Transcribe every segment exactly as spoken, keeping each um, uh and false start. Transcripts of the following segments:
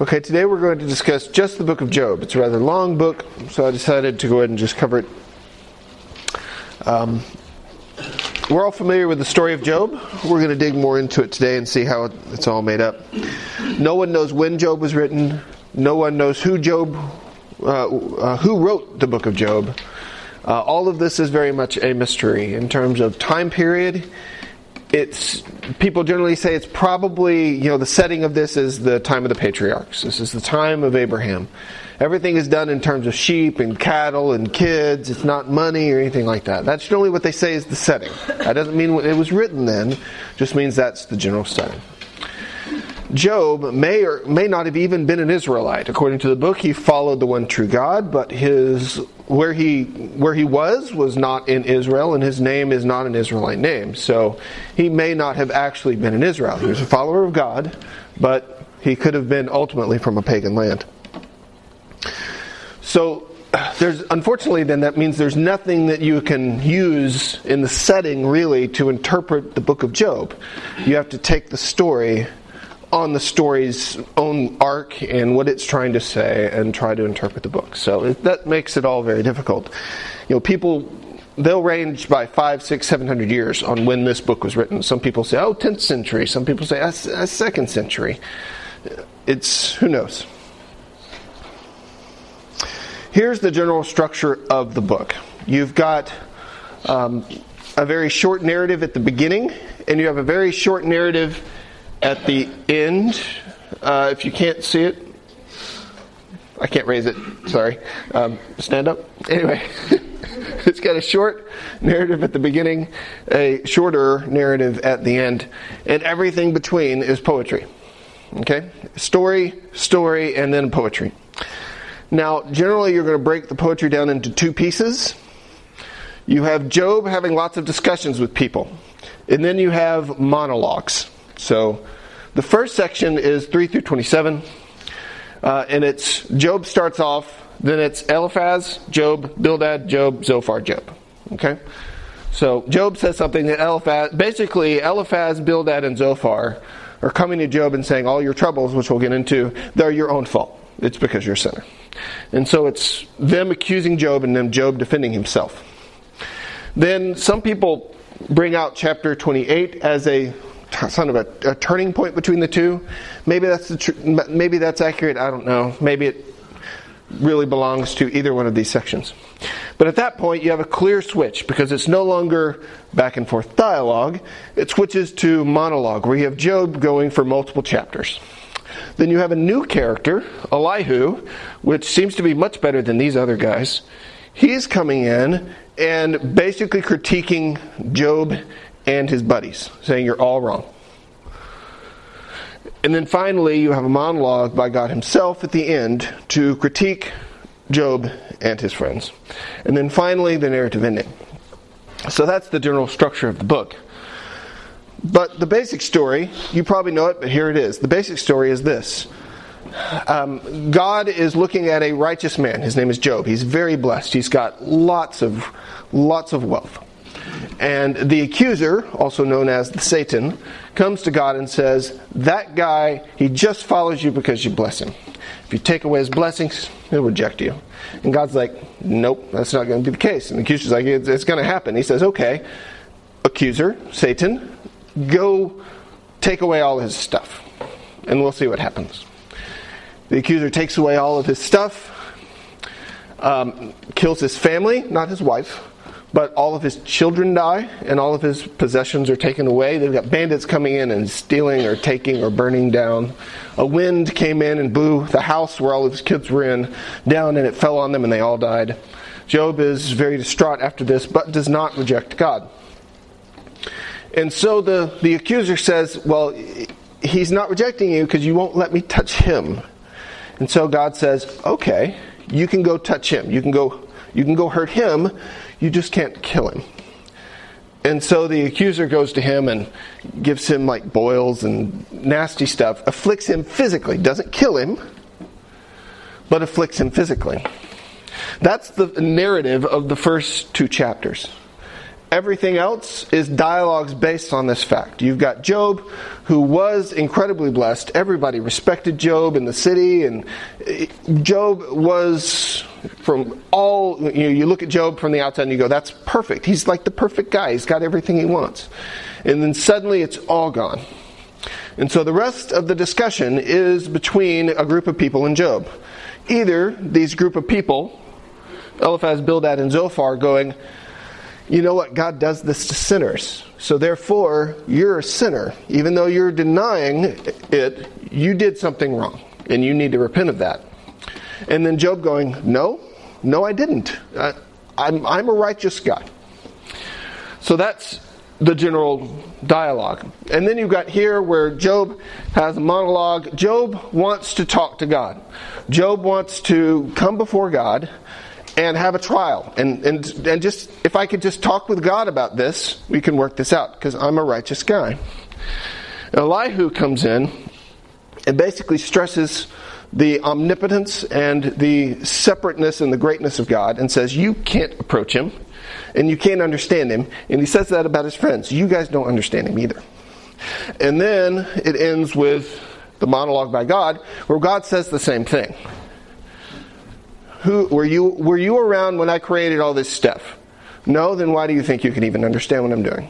Okay, today we're going to discuss just the book of Job. It's a rather long book, so I decided to go ahead and just cover it. Um, we're all familiar with the story of Job. We're going to dig more into it today and see how it's all made up. No one knows when Job was written. No one knows who Job, uh, uh, who wrote the book of Job. Uh, all of this is very much a mystery in terms of time period. It's people generally say it's probably, you know, the setting of this is the time of the patriarchs. This is the time of Abraham. Everything is done in terms of sheep and cattle and kids. It's not money or anything like that. That's generally what they say is the setting. That doesn't mean it was written then. Just means that's the general setting. Job may or may not have even been an Israelite. According to the book, he followed the one true God, but his where he where he was was not in Israel, and his name is not an Israelite name. So he may not have actually been in Israel. He was a follower of God, but he could have been ultimately from a pagan land. So there's unfortunately then that means there's nothing that you can use in the setting really to interpret the book of Job. You have to take the story on the story's own arc and what it's trying to say and try to interpret the book. So it, that makes it all very difficult. You know, people, they'll range by five, six, seven hundred years on when this book was written. Some people say, oh, tenth century. Some people say, a, a second century. It's, who knows? Here's the general structure of the book. You've got um, a very short narrative at the beginning, and you have a very short narrative at the end. Uh, if you can't see it, I can't raise it, sorry. Um, stand up. Anyway, it's got a short narrative at the beginning, a shorter narrative at the end, and everything between is poetry. Okay? Story, story, and then poetry. Now, generally you're going to break the poetry down into two pieces. You have Job having lots of discussions with people, and then you have monologues. So the first section is three through twenty-seven, uh, and it's Job starts off, then it's Eliphaz, Job, Bildad, Job, Zophar, Job. Okay? So Job says something that Eliphaz, basically Eliphaz, Bildad, and Zophar are coming to Job and saying all your troubles, which we'll get into, they're your own fault. It's because you're a sinner. And so it's them accusing Job and then Job defending himself. Then some people bring out chapter twenty-eight as a sort of a, a turning point between the two. Maybe that's the tr- maybe that's accurate. I don't know. Maybe it really belongs to either one of these sections. But at that point, you have a clear switch because it's no longer back and forth dialogue. It switches to monologue, where you have Job going for multiple chapters. Then you have a new character, Elihu, which seems to be much better than these other guys. He's coming in and basically critiquing Job and his buddies, saying you're all wrong. And then finally, you have a monologue by God himself at the end to critique Job and his friends. And then finally, the narrative ending. So that's the general structure of the book. But the basic story, you probably know it, but here it is. The basic story is this. Um, God is looking at a righteous man. His name is Job. He's very blessed. He's got lots of, lots of wealth. And the accuser, also known as the Satan, comes to God and says, that guy, he just follows you because you bless him. If you take away his blessings, he'll reject you. And God's like, nope, that's not going to be the case. And the accuser's like, it's, it's going to happen. He says, okay, accuser, Satan, go take away all his stuff, and we'll see what happens. The accuser takes away all of his stuff, um, kills his family, not his wife, but all of his children die, and all of his possessions are taken away. They've got bandits coming in and stealing or taking or burning down. A wind came in and blew the house where all of his kids were in down, and it fell on them, and they all died. Job is very distraught after this, but does not reject God. And so the, the accuser says, well, he's not rejecting you because you won't let me touch him. And so God says, okay, you can go touch him. You can go, you can go hurt him. You just can't kill him. And so the accuser goes to him and gives him like boils and nasty stuff, afflicts him physically, doesn't kill him, but afflicts him physically. That's the narrative of the first two chapters. everything else is dialogues based on this fact. You've got Job, who was incredibly blessed. Everybody respected Job in the city, and Job was, from all, you know, you look at Job from the outside and you go, that's perfect. He's like the perfect guy. He's got everything he wants. And then suddenly it's all gone. And so the rest of the discussion is between a group of people and Job. Either these group of people, Eliphaz, Bildad, and Zophar, going, you know what, God does this to sinners. So therefore, you're a sinner. Even though you're denying it, you did something wrong. And you need to repent of that. And then Job going, no, no I didn't. I, I'm, I'm a righteous guy. So that's the general dialogue. And then you've got here where Job has a monologue. Job wants to talk to God. Job wants to come before God and have a trial. And, and, and just, if I could just talk with God about this, we can work this out, because I'm a righteous guy. Elihu comes in and basically stresses the omnipotence and the separateness and the greatness of God, and says, you can't approach him, and you can't understand him. And he says that about his friends. You guys don't understand him either. And then it ends with the monologue by God, where God says the same thing. Who were you were you around when I created all this stuff? No, then why do you think you can even understand what I'm doing?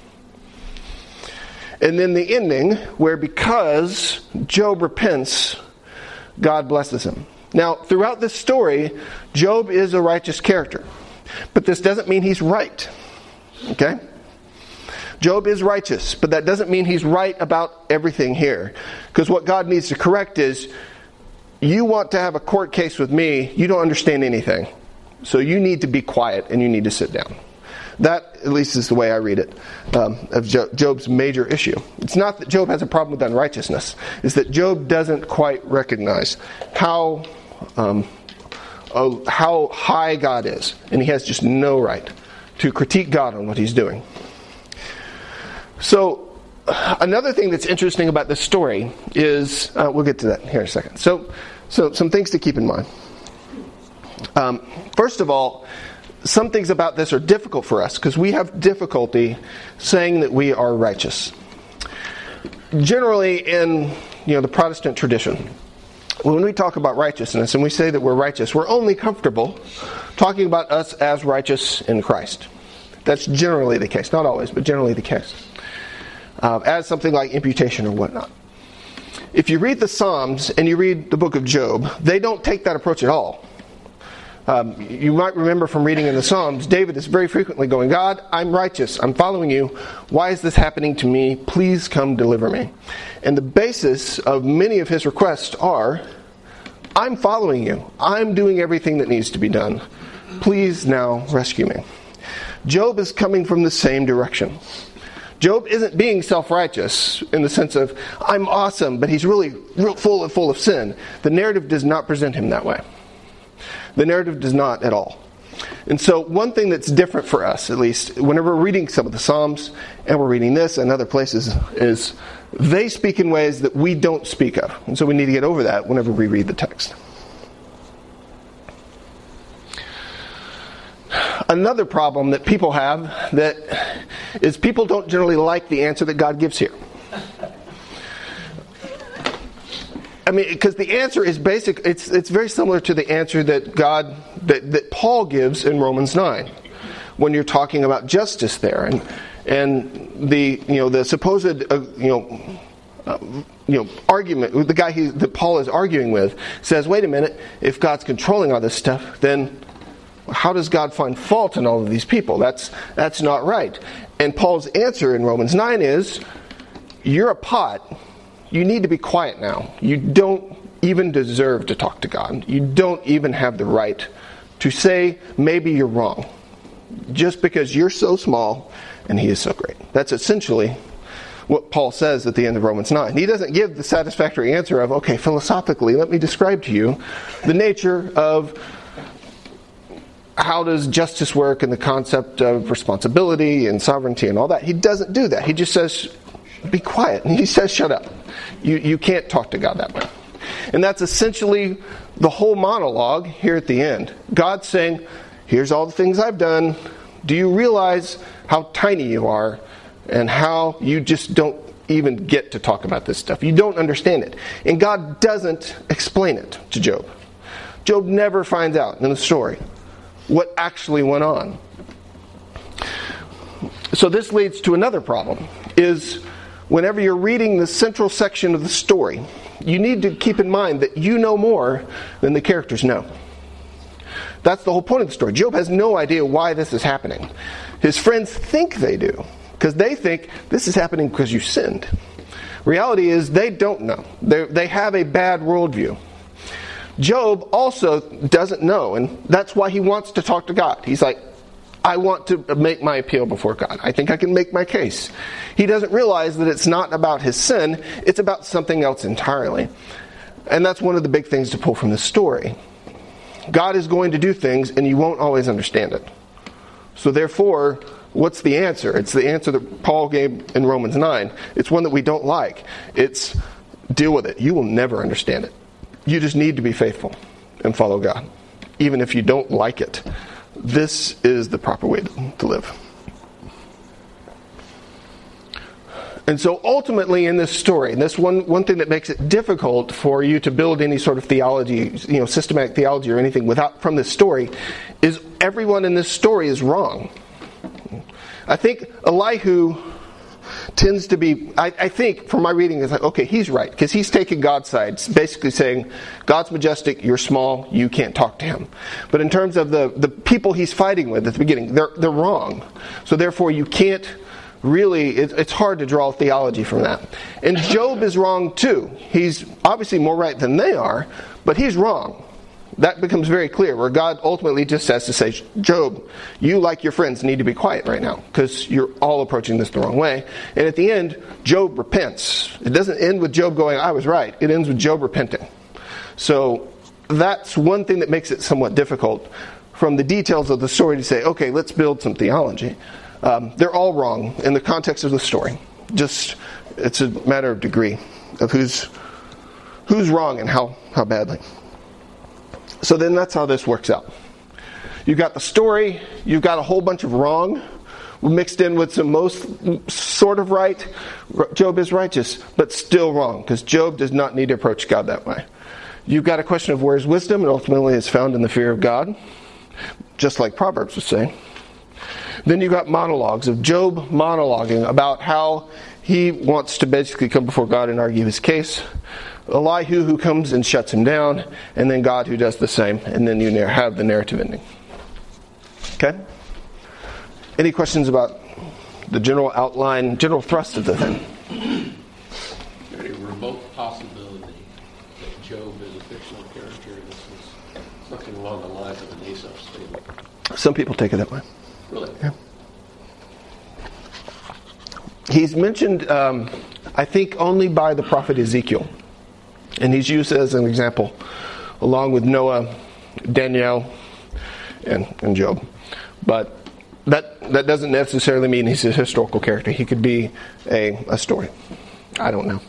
And then the ending, where because Job repents, God blesses him. Now, throughout this story, Job is a righteous character. But this doesn't mean he's right. Okay? Job is righteous, but that doesn't mean he's right about everything here. Because what God needs to correct is, you want to have a court case with me, you don't understand anything. So you need to be quiet and you need to sit down. That, at least, is the way I read it, um, of Job's major issue. It's not that Job has a problem with unrighteousness. It's that Job doesn't quite recognize how um, uh, how high God is. And he has just no right to critique God on what he's doing. So, another thing that's interesting about this story is, uh, we'll get to that here in a second. So, so some things to keep in mind. Um, first of all, some things about this are difficult for us because we have difficulty saying that we are righteous. Generally, in you know the Protestant tradition, when we talk about righteousness and we say that we're righteous, we're only comfortable talking about us as righteous in Christ. That's generally the case, not always, but generally the case. Uh, as something like imputation or whatnot. If you read the Psalms and you read the book of Job, they don't take that approach at all. Um, you might remember from reading in the Psalms, David is very frequently going, God, I'm righteous, I'm following you, why is this happening to me? Please come deliver me. And the basis of many of his requests are, I'm following you, I'm doing everything that needs to be done, please now rescue me. Job is coming from the same direction. Job isn't being self-righteous in the sense of, I'm awesome, but he's really real full of, full of sin. The narrative does not present him that way. The narrative does not at all. And so one thing that's different for us, at least, whenever we're reading some of the Psalms, and we're reading this and other places, is they speak in ways that we don't speak of. And so we need to get over that whenever we read the text. Another problem that people have that is people don't generally like the answer that God gives here. I mean, because the answer is basic. It's it's very similar to the answer that God that, that Paul gives in Romans nine, when you're talking about justice there, and and the you know the supposed uh, you know uh, you know argument. The guy he, that Paul is arguing with says, wait a minute, if God's controlling all this stuff, then how does God find fault in all of these people? That's that's not right. And Paul's answer in Romans nine is, you're a pot. You need to be quiet now. You don't even deserve to talk to God. You don't even have the right to say maybe you're wrong, just because you're so small and he is so great. That's essentially what Paul says at the end of Romans nine. He doesn't give the satisfactory answer of, okay, philosophically, let me describe to you the nature of how does justice work and the concept of responsibility and sovereignty and all that. He doesn't do that. He just says, be quiet. And he says, shut up. You you can't talk to God that way. And that's essentially the whole monologue here at the end. God saying, here's all the things I've done. Do you realize how tiny you are and how you just don't even get to talk about this stuff? You don't understand it. And God doesn't explain it to Job. Job never finds out in the story what actually went on. So this leads to another problem, is whenever you're reading the central section of the story, you need to keep in mind that you know more than the characters know. That's the whole point of the story. Job has no idea why this is happening. His friends think they do, because they think this is happening because you sinned. Reality is they don't know. They they have a bad worldview. Job also doesn't know, and that's why he wants to talk to God. He's like, I want to make my appeal before God. I think I can make my case. He doesn't realize that it's not about his sin, it's about something else entirely. And that's one of the big things to pull from this story. God is going to do things, and you won't always understand it. So therefore, what's the answer? It's the answer that Paul gave in Romans nine. It's one that we don't like. It's deal with it. You will never understand it. You just need to be faithful and follow God, even if you don't like it. This is the proper way to live. And so ultimately in this story, and this one, one thing that makes it difficult for you to build any sort of theology, you know, systematic theology or anything without from this story, is everyone in this story is wrong. I think Elihu tends to be, I, I think from my reading, it's like, okay, he's right, because he's taking God's side, basically saying, God's majestic, you're small, you can't talk to him. But in terms of the, the people he's fighting with at the beginning, they're, they're wrong. So therefore you can't really, it, it's hard to draw theology from that. And Job is wrong too. He's obviously more right than they are, but he's wrong. That becomes very clear, where God ultimately just has to say, Job, you like your friends need to be quiet right now, because you're all approaching this the wrong way. And at the end, Job repents. It doesn't end with Job going, I was right. It ends with Job repenting. So that's one thing that makes it somewhat difficult from the details of the story to say, okay, let's build some theology. Um, they're all wrong in the context of the story. Just, it's a matter of degree of who's who's wrong and how, how badly. So then that's how this works out. You've got the story, you've got a whole bunch of wrong mixed in with some most sort of right. Job is righteous, but still wrong, because Job does not need to approach God that way. You've got a question of where's wisdom, and ultimately it's found in the fear of God, just like Proverbs would say. Then you've got monologues of Job monologuing about how he wants to basically come before God and argue his case. Elihu who comes and shuts him down, and then God who does the same, and then you have the narrative ending. Okay? Any questions about the general outline, general thrust of the thing? A remote possibility that Job is a fictional character. This is something along the lines of an Aesop's fable. Some people take it that way. Really? Yeah. He's mentioned, um, I think, only by the prophet Ezekiel. And he's used as an example, along with Noah, Daniel, and, and Job. But that that doesn't necessarily mean he's a historical character. He could be a, a story. I don't know.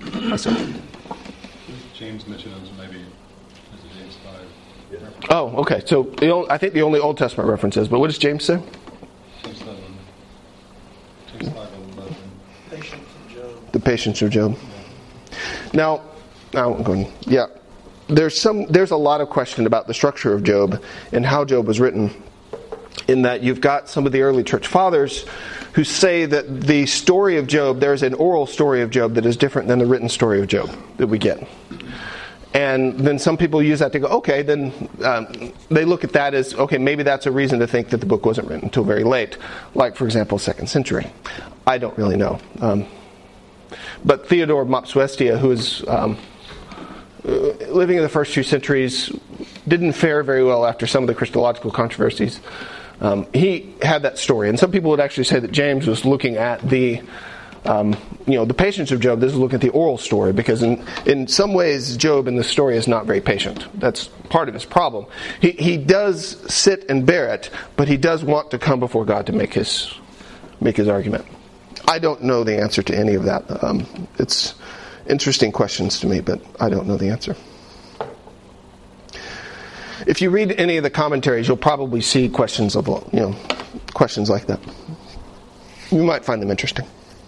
James mentions maybe is it James five? Yeah. Oh, okay. So the only, I think the only Old Testament reference is, but what does James say? James seven. James five and eleven. Patience of Job. The patience of Job. Yeah. Now, now I'm going. Yeah, there's some. There's a lot of question about the structure of Job and how Job was written. In that you've got some of the early church fathers who say that the story of Job, there's an oral story of Job that is different than the written story of Job that we get. And then some people use that to go, okay, then um, they look at that as, okay, maybe that's a reason to think that the book wasn't written until very late. Like, for example, second century. I don't really know. Um, but Theodore of Mopsuestia, who is um, living in the first few centuries, didn't fare very well after some of the Christological controversies. Um, he had that story, and some people would actually say that James was looking at the, um, you know, the patience of Job. This is looking at the oral story, because in in some ways, Job in the story is not very patient. That's part of his problem. He he does sit and bear it, but he does want to come before God to make his make his argument. I don't know the answer to any of that. Um, it's interesting questions to me, but I don't know the answer. If you read any of the commentaries, you'll probably see questions of, you know, questions like that. You might find them interesting.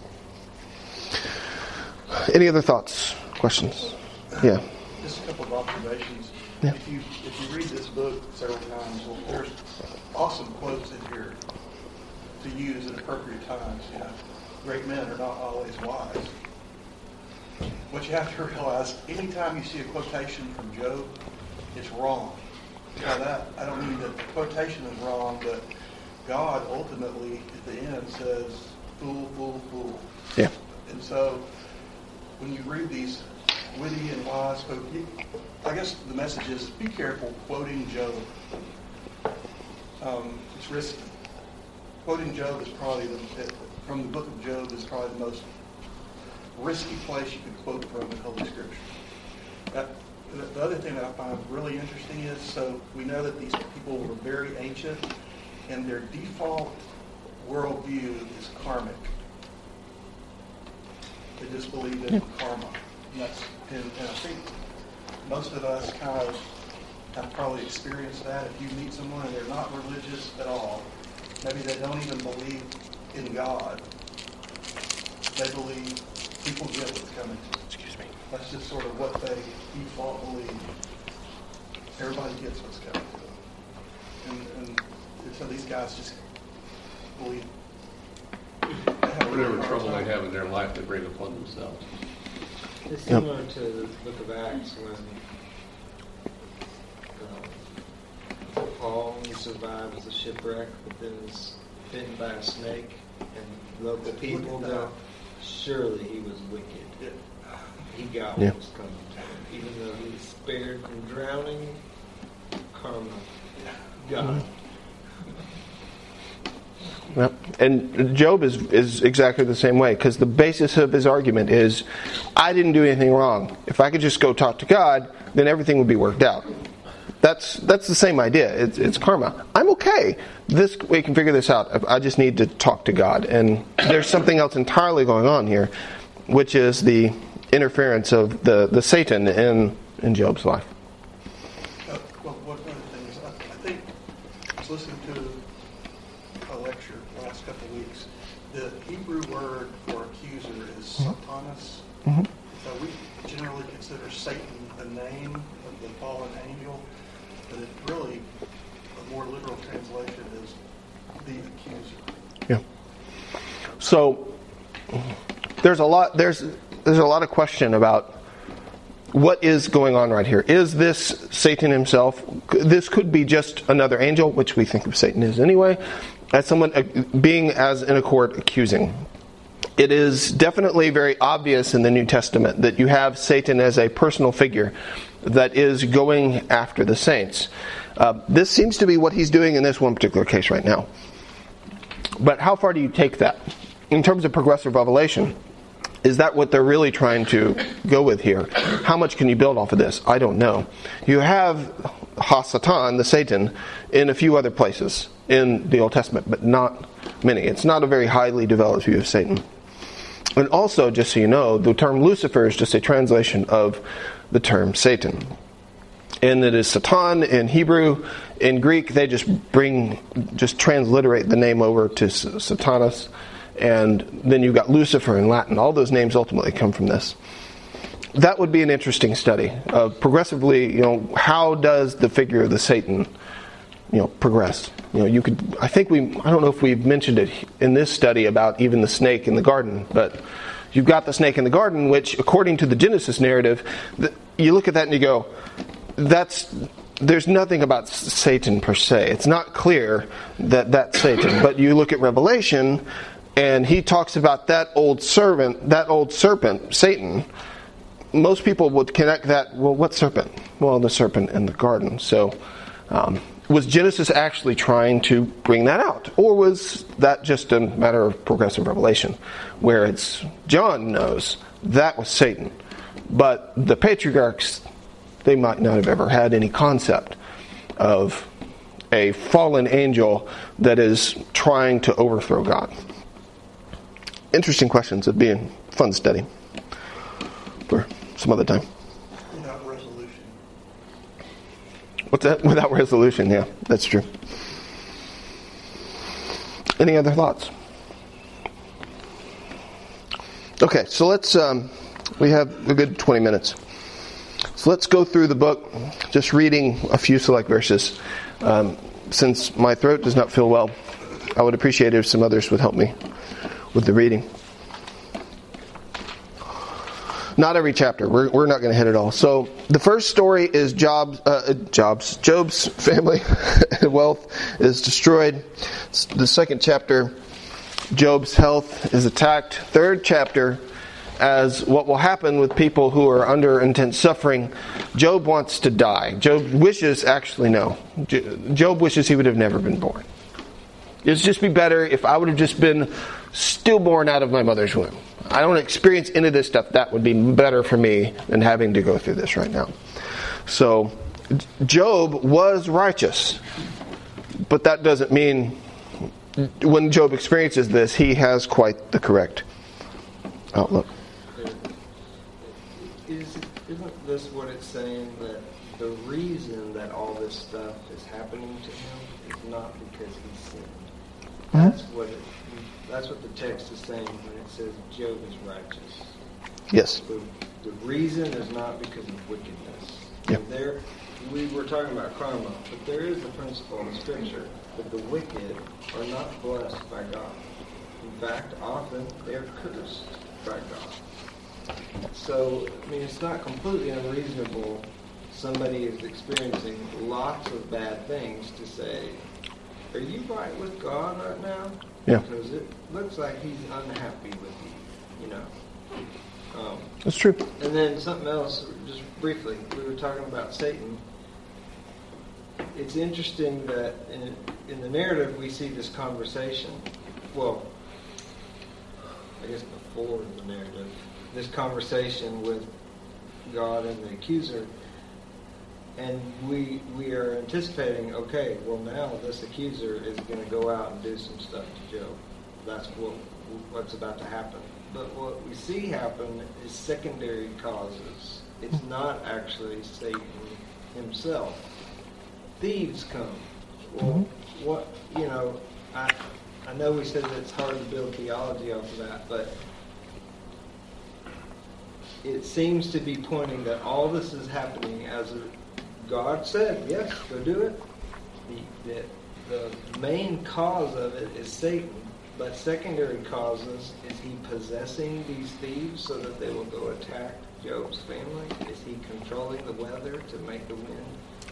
Any other thoughts, questions? Yeah. Just a couple of observations. Yeah. If you if you read this book several times, well, there's awesome quotes in here to use at appropriate times. You know, great men are not always wise. What you have to realize, anytime you see a quotation from Job, it's wrong. By that, I don't mean that the quotation is wrong, but God ultimately at the end says, "Fool, fool, fool." Yeah. And so, when you read these witty and wise folk, you, I guess the message is be careful quoting Job. Um, it's risky. Quoting Job is probably the, from the book of Job is probably the most risky place you could quote from in Holy Scripture. That, the other thing that I find really interesting is, so we know that these people were very ancient, and their default worldview is karmic. They just believe in karma. And, that's, and, and I think most of us kind of have probably experienced that. If you meet someone and they're not religious at all, maybe they don't even believe in God, they believe people get what's coming to them. Excuse me. That's just sort of what they default believe. Everybody gets what's coming to them. And, and so these guys just believe. They have a really Whatever hard trouble they time. have in their life, they bring upon themselves. It's similar to the book of Acts when um, Paul survives a shipwreck, but then is bitten by a snake, and local people Look at go, that. surely he was wicked. Yeah. He got Yeah. what was coming to him. Even though he was spared from drowning, karma got him. Yep. And Job is, is exactly the same way, because the basis of his argument is, I didn't do anything wrong. If I could just go talk to God, then everything would be worked out. That's that's the same idea. It's, it's karma. I'm okay. This we can figure this out. I just need to talk to God. And there's something else entirely going on here, which is the interference of the, the Satan in, in Job's life. Uh, well, one other thing is, I, I think I was listening to a lecture the last couple of weeks. The Hebrew word for accuser is Satanas. Mm-hmm. So we generally consider Satan the name of the fallen angel, but it really, a more literal translation is the accuser. Yeah. So there's a lot there's there's a lot of question about what is going on right here. Is this Satan himself? This could be just another angel, which we think of Satan as anyway, as someone uh, being as in a court accusing. It is definitely very obvious in the New Testament that you have Satan as a personal figure that is going after the saints. Uh, this seems to be what he's doing in this one particular case right now. But how far do you take that? In terms of progressive revelation, is that what they're really trying to go with here? How much can you build off of this? I don't know. You have Ha-Satan, the Satan, in a few other places in the Old Testament, but not many. It's not a very highly developed view of Satan. And also, just so you know, the term Lucifer is just a translation of the term Satan. And it is Satan in Hebrew. In Greek, they just bring, just transliterate the name over to Satanas. And then you've got Lucifer in Latin. All those names ultimately come from this. That would be an interesting study of progressively, you know, how does the figure of the Satan, you know, progress? You know, you could, I think we, I don't know if we've mentioned it in this study about even the snake in the garden, but you've got the snake in the garden, which according to the Genesis narrative, the, you look at that and you go, that's, there's nothing about Satan per se. It's not clear that that's Satan. But you look at Revelation, and he talks about that old servant, that old serpent, Satan. Most people would connect that, well, what serpent? Well, the serpent in the garden. So, um, was Genesis actually trying to bring that out? Or was that just a matter of progressive revelation, where it's, John knows that was Satan. But the patriarchs, they might not have ever had any concept of a fallen angel that is trying to overthrow God. Interesting questions. It'd be a fun study for some other time. Without resolution. What's that? Without resolution, yeah, that's true. Any other thoughts? Okay, so let's, um, we have a good twenty minutes. So let's go through the book, just reading a few select verses. Um, since my throat does not feel well, I would appreciate it if some others would help me with the reading. Not every chapter. We're we're not going to hit it all. So the first story is Job's, uh, Job's, Job's family and wealth is destroyed. The second chapter, Job's health is attacked. Third chapter, as what will happen with people who are under intense suffering, Job wants to die. Job wishes, actually no, Job wishes he would have never been born. It would just be better if I would have just been stillborn out of my mother's womb. I don't experience any of this stuff. That would be better for me than having to go through this right now. So, Job was righteous. But that doesn't mean when Job experiences this, he has quite the correct outlook. Is, isn't this what it's saying, that the reason that all this stuff is happening to him is not because he sinned? That's what it, that's what the text is saying when it says Job is righteous. Yes. The, the reason is not because of wickedness. Yeah. There, we were talking about karma, but there is a principle in Scripture that the wicked are not blessed by God. In fact, often they are cursed by God. So, I mean, it's not completely unreasonable. Somebody is experiencing lots of bad things to say, are you right with God right now? Yeah. Because it looks like he's unhappy with you, you know. Um, That's true. and then something else, just briefly, we were talking about Satan. It's interesting that in, in the narrative we see this conversation. Well, I guess before the narrative, this conversation with God and the accuser. And we we are anticipating, okay, well now this accuser is going to go out and do some stuff to Job. That's what what's about to happen. But what we see happen is secondary causes. It's not actually Satan himself. Thieves come. Well, what you know, I I know we said that it's hard to build theology off of that, but it seems to be pointing that all this is happening as a God said, yes, go do it. The, the, the main cause of it is Satan, but secondary causes, is he possessing these thieves so that they will go attack Job's family? Is he controlling the weather to make the wind?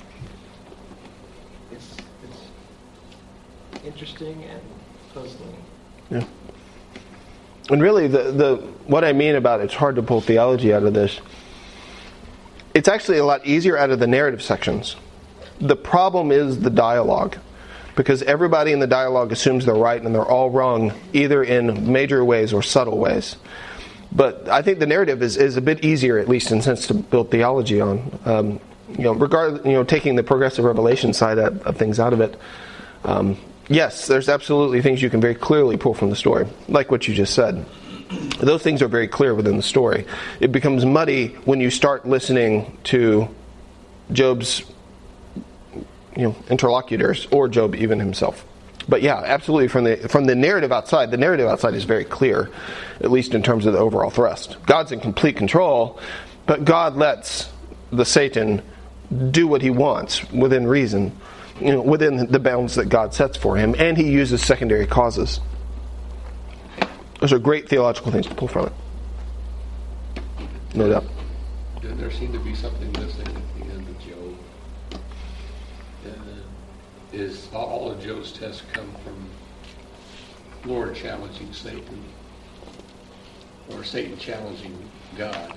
It's, it's interesting and puzzling. Yeah. And really, the, the what I mean about it's hard to pull theology out of this, it's actually a lot easier out of the narrative sections. The problem is the dialogue, because everybody in the dialogue assumes they're right and they're all wrong, either in major ways or subtle ways. But I think the narrative is, is a bit easier, at least in a sense, to build theology on. Um, you know, regard you know, taking the progressive revelation side of, of things out of it. Um, yes, there's absolutely things you can very clearly pull from the story, like what you just said. Those things are very clear within the story. It becomes muddy when you start listening to Job's you know, interlocutors, or Job even himself. But yeah, absolutely from the from the narrative outside, the narrative outside is very clear, at least in terms of the overall thrust. God's in complete control, but God lets the Satan do what he wants within reason, you know, within the bounds that God sets for him, and he uses secondary causes. Those are great theological things to pull from it. No doubt. Did there seem to be something missing at the end of Job? Uh, is all of Job's tests come from Lord challenging Satan, or Satan challenging God?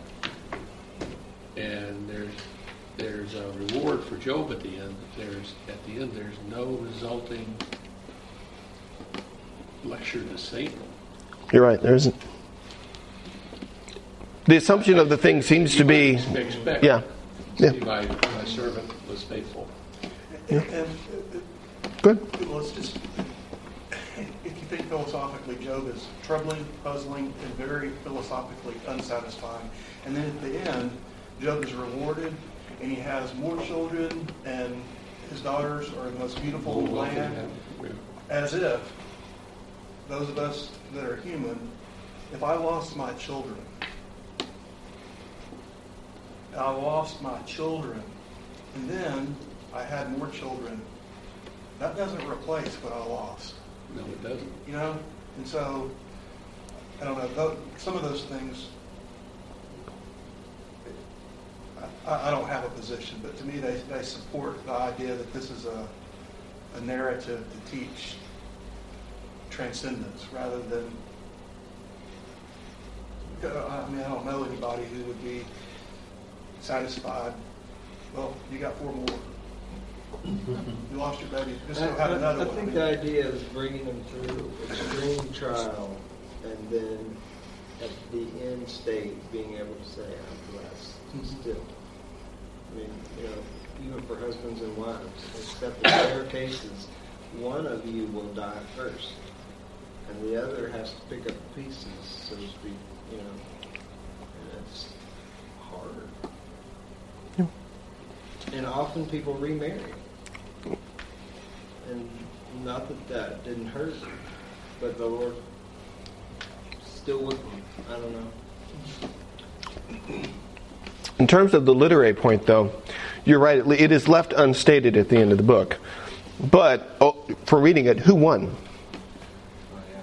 And there's there's a reward for Job at the end. But there's at the end there's no resulting lecture to Satan. You're right, there isn't. The assumption of the thing seems to be, expect, yeah, yeah. See, my, my servant was faithful. Yeah. And, and, Good. let's just, if you think philosophically, Job is troubling, puzzling, and very philosophically unsatisfying. And then at the end, Job is rewarded, and he has more children, and his daughters are the most beautiful in the land, as if those of us that are human, if I lost my children, I lost my children, and then I had more children, that doesn't replace what I lost. No, it doesn't. You know? And so, I don't know, tho- some of those things, I, I don't have a position, but to me they, they support the idea that this is a, a narrative to teach transcendence rather than, I mean, I don't know anybody who would be satisfied. Well, you got four more. You lost your baby. Just I, don't have I- another I one. think the idea is bringing them through extreme trial and then at the end state being able to say, I'm blessed Mhm. still. I mean, you know, even for husbands and wives, except in rare cases, one of you will die first and the other has to pick up the pieces, so to speak, you know. And it's hard. Yeah. And often people remarry. And not that that didn't hurt, but the Lord still with them. I don't know. In terms of the literary point, though, you're right. It is left unstated at the end of the book. But oh, for reading it, who won? Oh, yeah.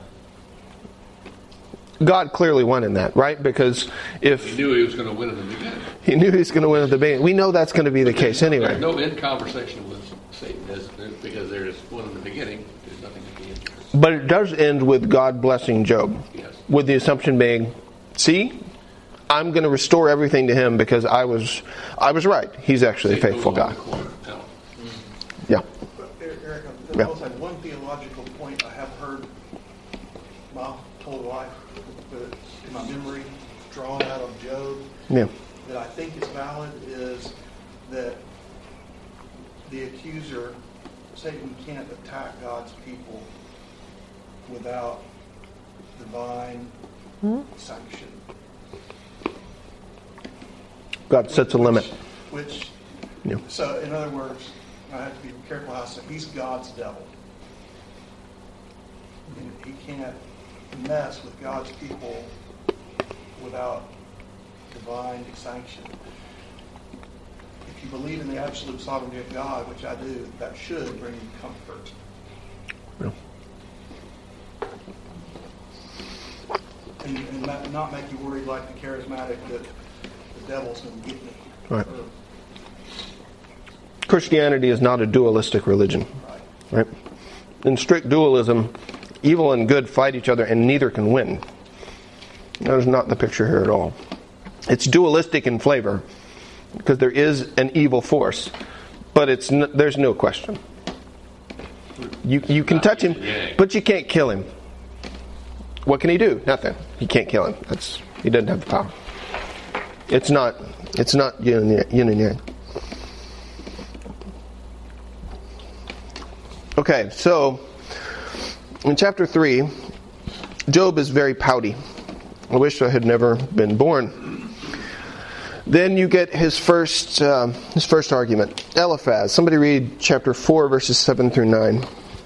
God clearly won in that, right? Because if He knew he was going to win in the beginning. he knew he was going to win at the beginning, we know that's going to be the case anyway. There's no end conversation with Satan, is there? Because there's one in the beginning. There's nothing at the end. But it does end with God blessing Job, Yes. with the assumption being, see, I'm going to restore everything to him because I was I was right. He's actually a Satan faithful goes on God. the corner. No. Yeah. But Eric, I Yeah. also have one theological point I have heard my whole life, but in my memory, drawn out of Job, Yeah. that I think is valid is that the accuser, Satan, can't attack God's people without divine sanction. God sets a limit. Which, Yeah. so in other words, I have to be careful how I say, he's God's devil. And he can't mess with God's people without divine sanction. If you believe in the absolute sovereignty of God, which I do, that should bring you comfort. Yeah. And, and not- not make you worried like the charismatic that the devil's going to get me. Right. Or- Christianity is not a dualistic religion, right. right? In strict dualism, evil and good fight each other and neither can win. That is not the picture here at all. It's dualistic in flavor because there is an evil force, but it's n- there's no question. You you can touch him, but you can't kill him. What can he do? Nothing. He can't kill him. That's he doesn't have the power. It's not it's not yin and yin and yang. Okay, so in chapter three, Job is very pouty. I wish I had never been born. Then you get his first uh, his first argument. Eliphaz. Somebody read chapter four, verses seven through nine.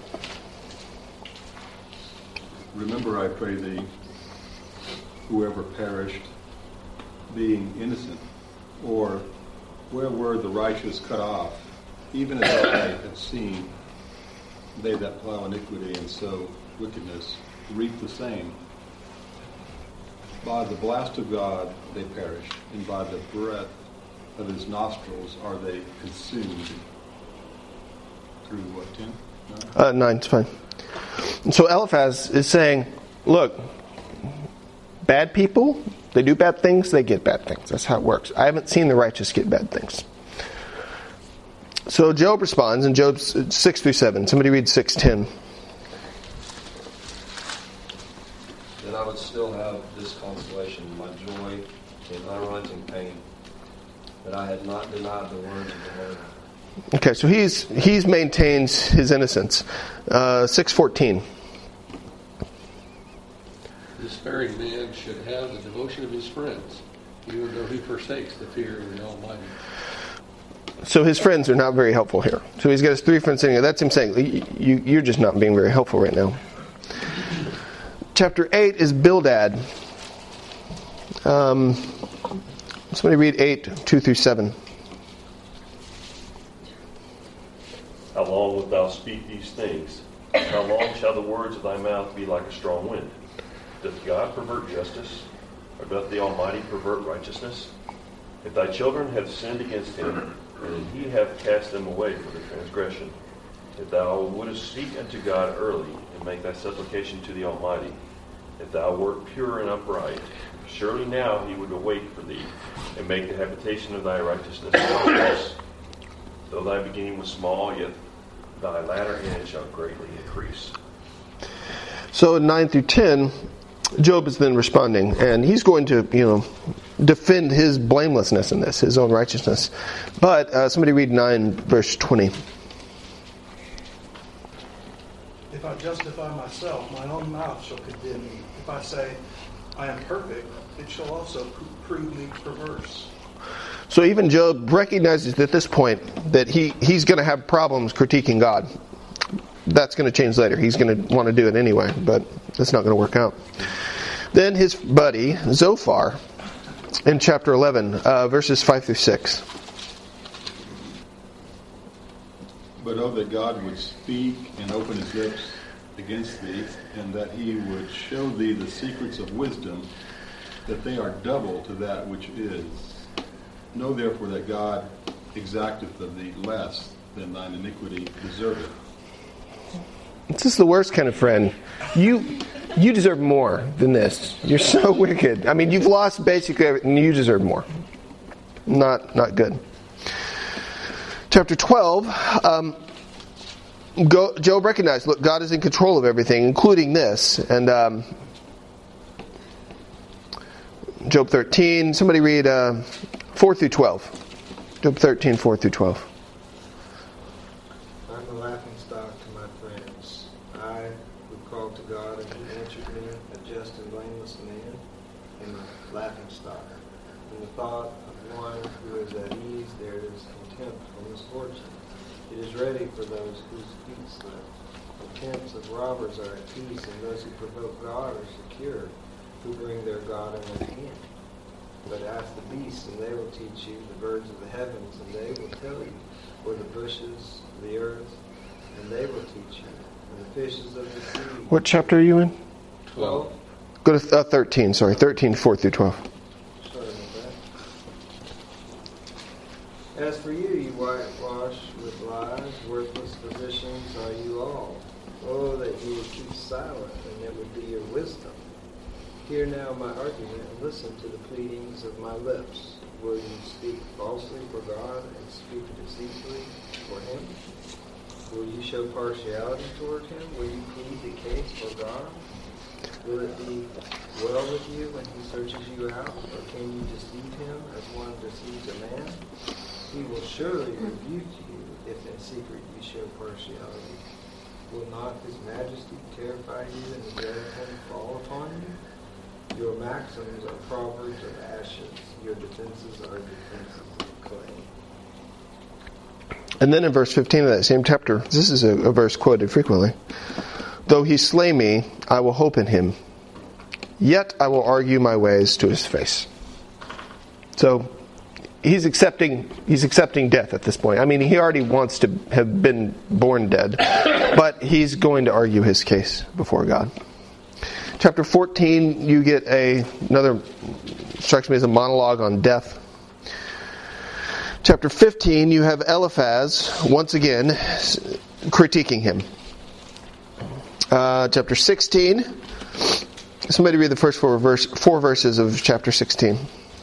Remember, I pray thee, whoever perished, being innocent, or where were the righteous cut off, even as I have seen, they that plow iniquity and sow wickedness reap the same. By the blast of God they perish, and by the breath of his nostrils are they consumed. Through what, ten? No? Uh, nine, it's fine. And so Eliphaz is saying, look, bad people, they do bad things, they get bad things. That's how it works. I haven't seen the righteous get bad things. So Job responds in Job six through seven. Somebody read six ten. Then I would still have this consolation, my joy in unrelenting pain, that I had not denied the words of the Lord. Okay, so he's he's maintains his innocence. Uh, six fourteen. This very man should have the devotion of his friends, even though he forsakes the fear of the Almighty. So his friends are not very helpful here. So he's got his three friends sitting here. That's him saying, you, you're just not being very helpful right now. Chapter eight is Bildad. Um, somebody read eight, two through seven. How long wilt thou speak these things? How long shall the words of thy mouth be like a strong wind? Doth God pervert justice? Or doth the Almighty pervert righteousness? If thy children have sinned against him, and he hath cast them away for their transgression, if thou wouldest speak unto God early, and make thy supplication to the Almighty, if thou wert pure and upright, surely now he would awake for thee, and make the habitation of thy righteousness glorious. Though thy beginning was small, yet thy latter end shall greatly increase. So in nine through ten, Job is then responding, and he's going to, you know, defend his blamelessness in this, his own righteousness. But uh, somebody read nine, verse twenty. If I justify myself, my own mouth shall condemn me. If I say, I am perfect, it shall also prove me perverse. So even Job recognizes at this point that he, he's going to have problems critiquing God. That's going to change later. He's going to want to do it anyway, but that's not going to work out. Then his buddy, Zophar, in chapter eleven, uh, verses five through six. But oh, that God would speak and open his lips against thee, and that he would show thee the secrets of wisdom, that they are double to that which is. Know therefore that God exacteth of thee less than thine iniquity deserveth. This is the worst kind of friend. You you deserve more than this. You're so wicked. I mean, you've lost basically everything. You deserve more. Not not good. Chapter twelve, um, go, Job recognized, look, God is in control of everything, including this. And um, Job thirteen, somebody read uh, four through twelve. Job thirteen, four through twelve. I'm a laughing stock to my friends. I, who called to God and he answered me, a just and blameless man, am a laughing stock. In the thought of one who is at ease, there is contempt for misfortune. It is ready for those whose feet slip. The tents of robbers are at peace, and those who provoke God are secure, who bring their God in their hand. But ask the beasts, and they will teach you, the birds of the heavens, and they will tell you, or the bushes of the earth, and they will teach you, and the fishes of the sea. What chapter are you in? Twelve. Go to uh, thirteen, sorry, thirteen, four through twelve. Sorry about that. As for you, you whitewash with lies, worthless physicians are you all. Oh, that you would keep silent, and it would be your wisdom. Hear now my argument, and listen to the pleadings of my lips. Will you speak falsely for God and speak deceitfully for him? Will you show partiality toward him? Will you plead the case for God? Will it be well with you when he searches you out? Or can you deceive him as one deceives a man? He will surely rebuke you if in secret you show partiality. Will not his majesty terrify you and the day of him fall upon you? Your maxims are proverbs of ashes. Your defenses are defenses of clay. And then in verse fifteen of that same chapter, this is a, a verse quoted frequently. Though he slay me, I will hope in him. Yet I will argue my ways to his face. So he's accepting he's accepting death at this point. I mean, he already wants to have been born dead, but he's going to argue his case before God. Chapter fourteen, you get a another strikes me as a monologue on death. Chapter fifteen, you have Eliphaz once again critiquing him. Uh, chapter sixteen, somebody read the first four verse four verses of chapter sixteen.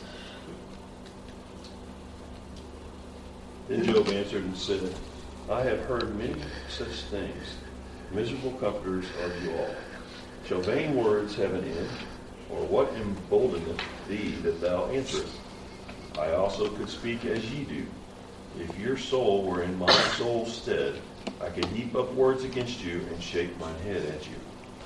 Then Job answered and said, I have heard many such things. Miserable comforters are you all. Shall vain words have an end? Or what emboldeneth thee that thou answerest? I also could speak as ye do. If your soul were in my soul's stead, I could heap up words against you and shake mine head at you.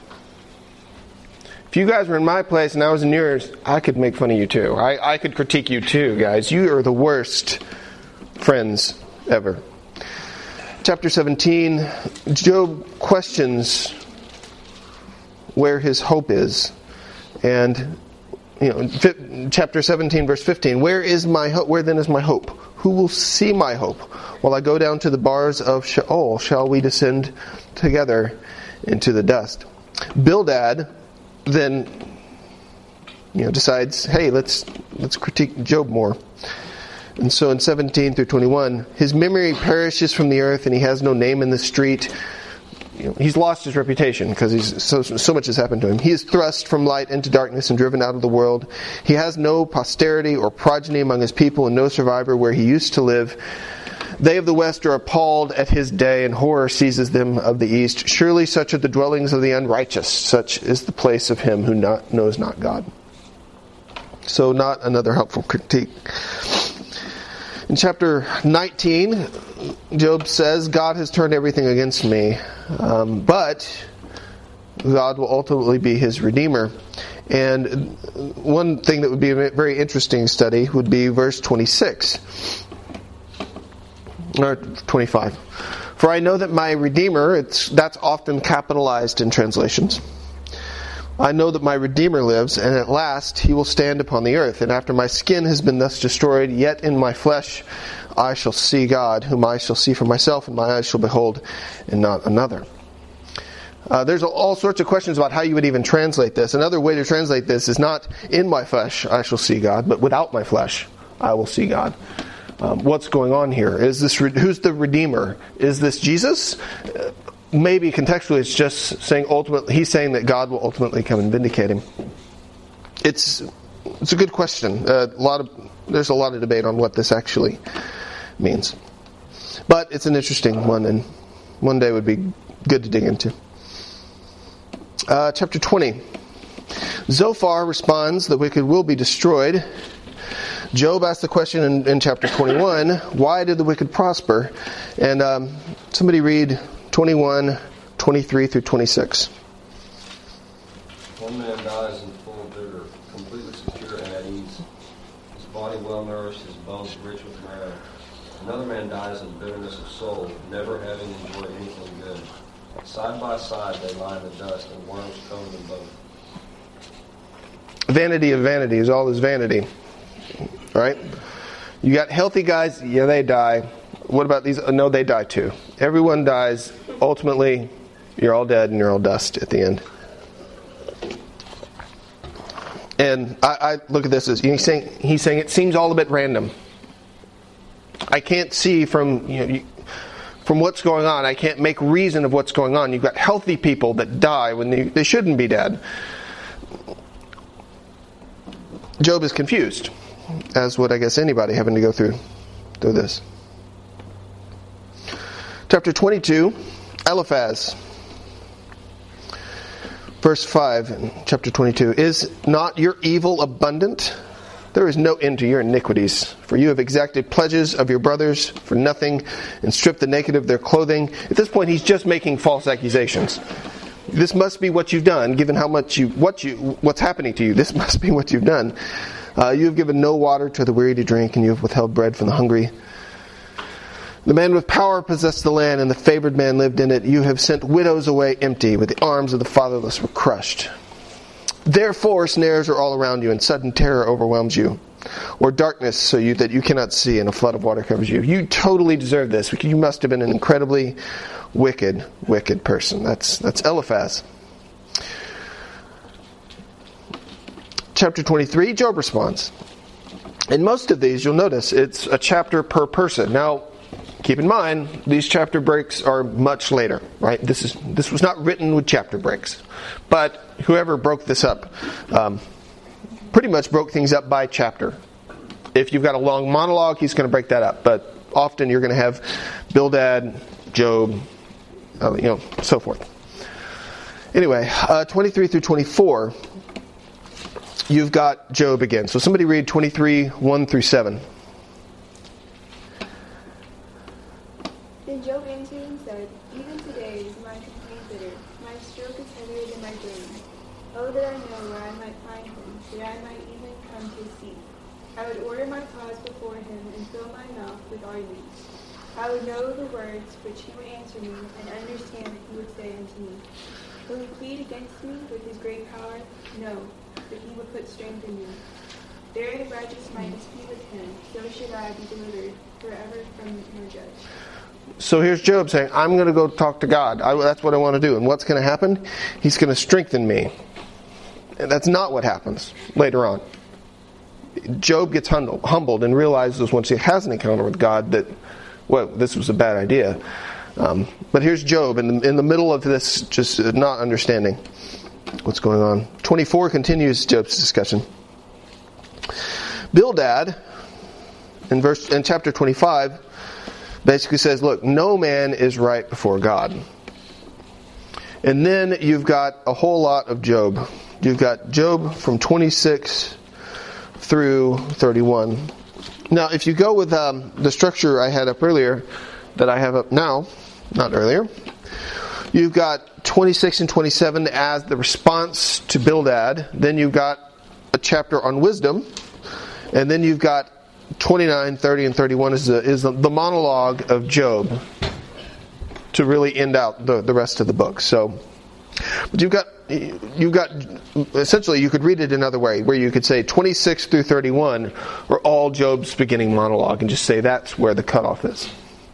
If you guys were in my place and I was in yours, I could make fun of you too. I, I could critique you too, guys. You are the worst friends ever. Chapter seventeen, Job questions where his hope is. And, you know, chapter seventeen, verse fifteen, where is my hope? Where then is my hope? Who will see my hope? While I go down to the bars of Sheol, shall we descend together into the dust? Bildad then, you know, decides, hey, let's let's critique Job more. And so in seventeen through twenty-one, his memory perishes from the earth, and he has no name in the street. You know, he's lost his reputation because he's so so much has happened to him. He is thrust from light into darkness and driven out of the world. He has no posterity or progeny among his people, and no survivor where he used to live. They of the west are appalled at his day, and horror seizes them of the east. Surely such are the dwellings of the unrighteous. Such is the place of him who not, knows not God. So not another helpful critique. In chapter nineteen, Job says, God has turned everything against me, um, but God will ultimately be his Redeemer. And one thing that would be a very interesting study would be verse twenty-six. Or twenty-five. For I know that my Redeemer, it's that's often capitalized in translations. I know that my Redeemer lives, and at last he will stand upon the earth. And after my skin has been thus destroyed, yet in my flesh I shall see God, whom I shall see for myself, and my eyes shall behold, and not another. Uh, there's all sorts of questions about how you would even translate this. Another way to translate this is not in my flesh I shall see God, but without my flesh I will see God. Um, what's going on here? Is this who's the Redeemer? Is this Jesus? Uh, maybe contextually it's just saying ultimately he's saying that God will ultimately come and vindicate him. It's it's a good question. Uh, a lot of there's a lot of debate on what this actually means, but it's an interesting one, and one day would be good to dig into. Uh, chapter twenty. Zophar responds, the wicked will be destroyed. Job asked the question in, in chapter twenty-one, why did the wicked prosper? And um, somebody read twenty-one, twenty-three through twenty-six. One man dies in full vigor, completely secure and at ease, his body well nourished, his bones rich with marrow. Another man dies in bitterness of soul, never having enjoyed anything good. Side by side they lie in the dust, and worms cover them both. Vanity of vanity is all is vanity. Right? You got healthy guys, yeah, they die. What about these? No, they die too. Everyone dies. Ultimately, you're all dead and you're all dust at the end. And I, I look at this as he's saying, he's saying it seems all a bit random. I can't see from you know, you, from what's going on. I can't make reason of what's going on. You've got healthy people that die when they, they shouldn't be dead. Job is confused, as would I guess anybody having to go through through this. Chapter twenty-two, Eliphaz. Verse five in chapter twenty-two. Is not your evil abundant? There is no end to your iniquities. For you have exacted pledges of your brothers for nothing, and stripped the naked of their clothing. At this point, he's just making false accusations. This must be what you've done, given how much you, what you, what's happening to you. This must be what you've done. Uh, you have given no water to the weary to drink, and you have withheld bread from the hungry. The man with power possessed the land, and the favored man lived in it. You have sent widows away empty, with the arms of the fatherless were crushed. Therefore snares are all around you, and sudden terror overwhelms you. Or darkness, so you that you cannot see, and a flood of water covers you. You totally deserve this. You must have been an incredibly wicked, wicked person. That's that's Eliphaz. Chapter twenty-three, Job responds. In most of these, you'll notice it's a chapter per person. Now, keep in mind, these chapter breaks are much later, right? This is this was not written with chapter breaks. But whoever broke this up um, pretty much broke things up by chapter. If you've got a long monologue, he's going to break that up. But often you're going to have Bildad, Job, uh, you know, so forth. Anyway, uh, twenty-three through twenty-four, you've got Job again. So somebody read twenty-three, one through seven. Then Job answered and said, even today is my complaint bitter. My stroke is heavier than my brain. Oh, that I know where I might find him, that I might even come to his seat. I would order my cause before him and fill my mouth with arguments. I would know the words which he would answer me and understand what he would say unto me. Will he plead against me with his great power? No, but he will put strength in me. There the righteous might dispute with him, so should I be delivered forever from your judge. So here's Job saying, I'm going to go talk to God. I, that's what I want to do. And what's going to happen? He's going to strengthen me. And that's not what happens later on. Job gets humbled and realizes once he has an encounter with God that, well, this was a bad idea. Um, but here's Job in the, in the middle of this, just not understanding what's going on. twenty-four continues Job's discussion. Bildad, in verse in chapter twenty-five, basically says, look, no man is right before God. And then you've got a whole lot of Job. You've got Job from twenty-six through thirty-one. Now, if you go with um, the structure I had up earlier, that I have up now, not earlier, you've got twenty-six and twenty-seven as the response to Bildad. Then you've got a chapter on wisdom. And then you've got twenty-nine, thirty, and thirty-one is the, is the monologue of Job to really end out the, the rest of the book. So, but you've got you've got essentially you could read it another way, where you could say twenty-six through thirty-one are all Job's beginning monologue, and just say that's where the cutoff is.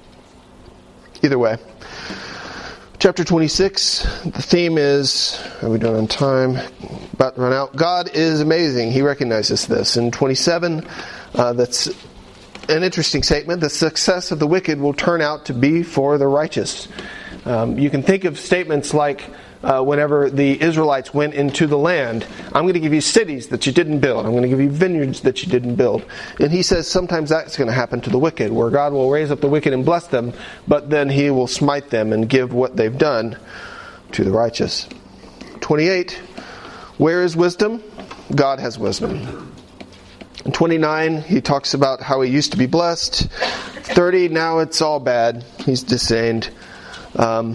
Either way, chapter twenty-six, the theme is, are we done on time? About to run out. God is amazing. He recognizes this. In twenty-seven, uh, that's an interesting statement. The success of the wicked will turn out to be for the righteous. Um, you can think of statements like, uh, whenever the Israelites went into the land, I'm going to give you cities that you didn't build. I'm going to give you vineyards that you didn't build. And he says sometimes that's going to happen to the wicked, where God will raise up the wicked and bless them, but then he will smite them and give what they've done to the righteous. twenty-eight, where is wisdom? God has wisdom. In twenty-nine, he talks about how he used to be blessed. thirty, now it's all bad. He's disdained. Um,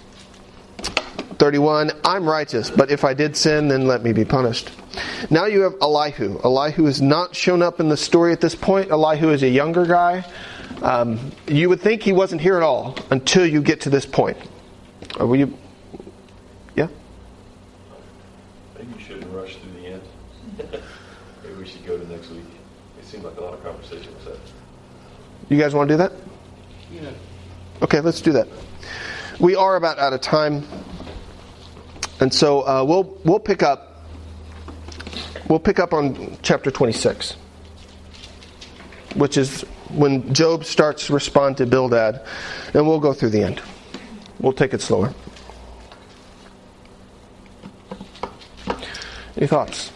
thirty-one, I'm righteous, but if I did sin, then let me be punished. Now you have Elihu. Elihu is not shown up in the story at this point. Elihu is a younger guy. Um, you would think he wasn't here at all until you get to this point. Are we... Yeah? Maybe you shouldn't rush through the end. Maybe we should go to next week. It seemed like a lot of conversation was had. You guys want to do that? Yeah. Okay, let's do that. We are about out of time, and so uh, we'll we'll pick up we'll pick up on chapter twenty-six, which is when Job starts to respond to Bildad, and we'll go through the end. We'll take it slower. Any thoughts?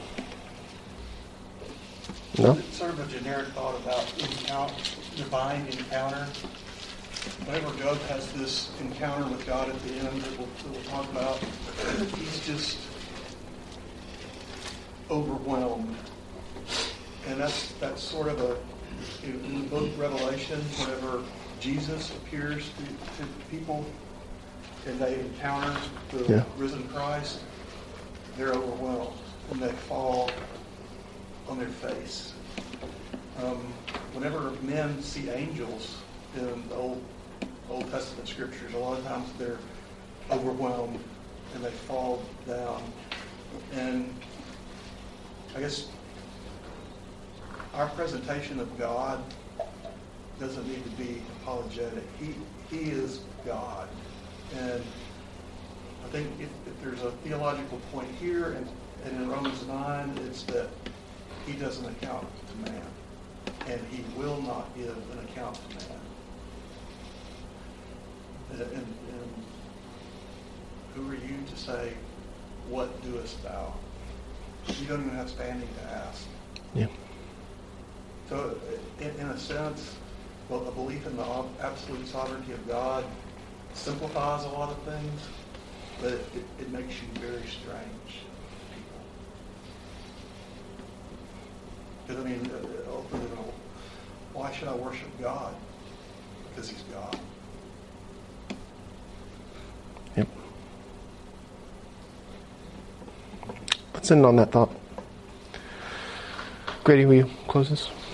No? Sort of a generic thought about encounter, divine encounter. Whenever Job has this encounter with God at the end that we'll, that we'll talk about, he's just overwhelmed. And that's that's sort of a, in the book of Revelation, whenever Jesus appears to, to people and they encounter the Yeah. risen Christ, they're overwhelmed and they fall on their face. Um, whenever men see angels in the Old Old Testament scriptures, a lot of times they're overwhelmed and they fall down. And I guess our presentation of God doesn't need to be apologetic. He He is God. And I think if, if there's a theological point here, and, and in Romans nine, it's that he doesn't account to man. And he will not give an account to man. And, and, and who are you to say, what doest thou? You don't even have standing to ask. Yeah. So, in, in a sense, well, a belief in the absolute sovereignty of God simplifies a lot of things, but it, it, it makes you very strange people. Because, I mean, ultimately, why should I worship God? Because he's God. Yep. Let's end on that thought. Grady, will you close this?